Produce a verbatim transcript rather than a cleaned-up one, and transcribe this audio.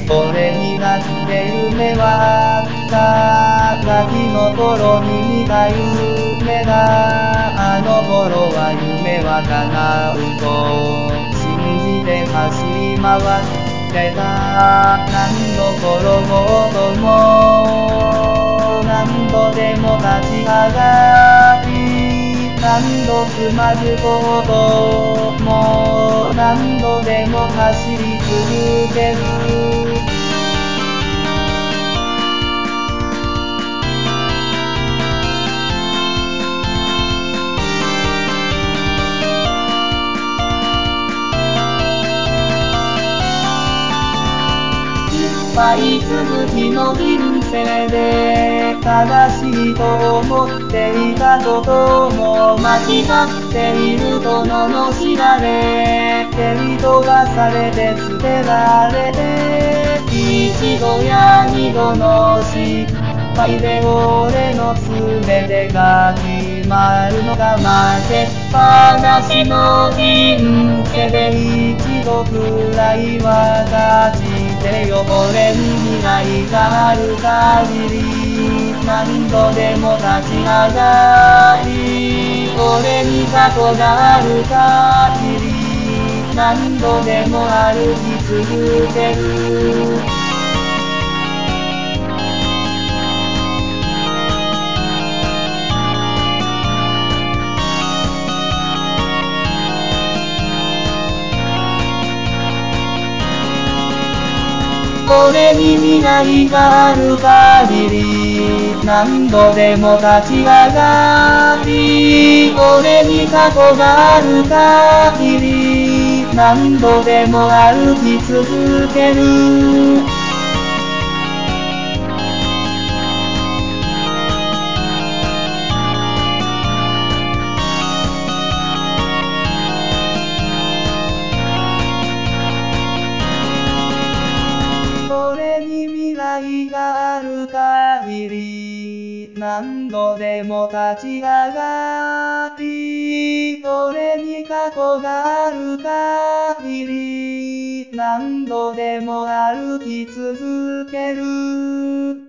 俺にだって夢はあった。ガキの頃に見た夢だ。あの頃は夢は叶うと信じて走り回ってた。何度転ぼうとも何度でも立ち上がり、何度つまずこうとも何度でも走り続ける。いっぱい続きの人生で正しいと思っていたことも間違っていると罵られ、蹴り飛ばされて捨てられて、一度や二度の失敗で俺の全てが決まるのが負けっぱなしの人生で一度くらいは勝ちてよ。俺に未来がある限り何度でも立ち上がり、俺に過去がある限り何度でも歩き続ける。俺に未来がある限り何度でも立ち上がり、俺に過去がある限り何度でも歩き続ける。俺に未来がある限り何度でも立ち上がり、俺に過去がある限り何度でも歩き続ける。